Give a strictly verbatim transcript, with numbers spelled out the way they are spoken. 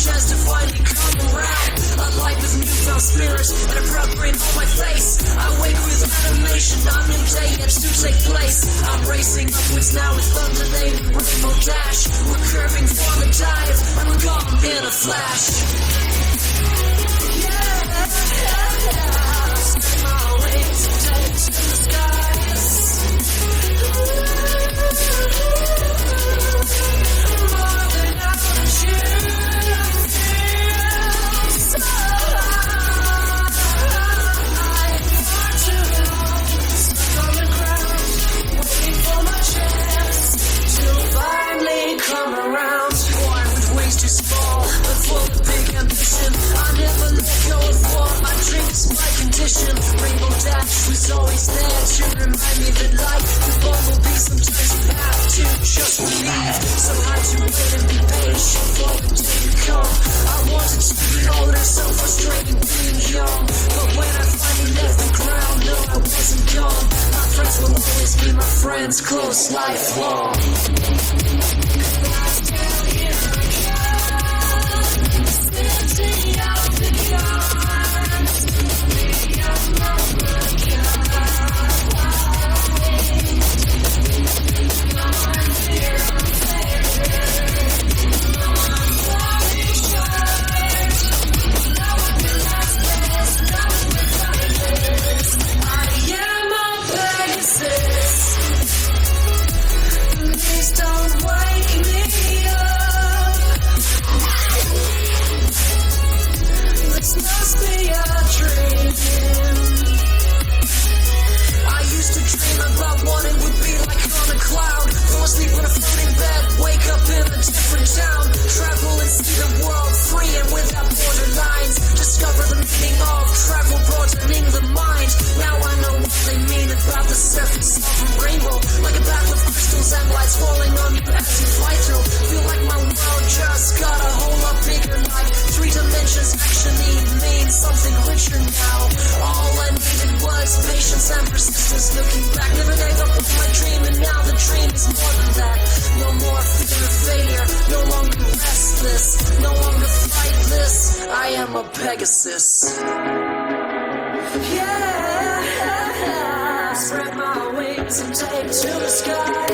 chance to finally come around. A life with newfound spirit and a proud grin on my face. I wake with animation, a new day yet to take place. I'm racing upwards now with undulating rainbow dash. We're curving for the dive, and we're gone in a flash. Yeah, spin my wings and take to the skies. More than I can choose. So I'm far too long, stuck on the ground, waiting for my chance to finally come around. Born with wings too small, but full of big ambition. I never let go of what my dreams, my condition. Rainbow Dash was always there to remind me that life with bumblebee sometimes you have to just believe. So hard to wait and be patient for the day to come. I wanted to be older, so frustrating being young. But when I finally left the ground, no, I wasn't gone. My friends will always be my friends, close, lifelong. Sitting out the yards, beyond my a Pegasus. Yeah, spread my wings and take to the sky.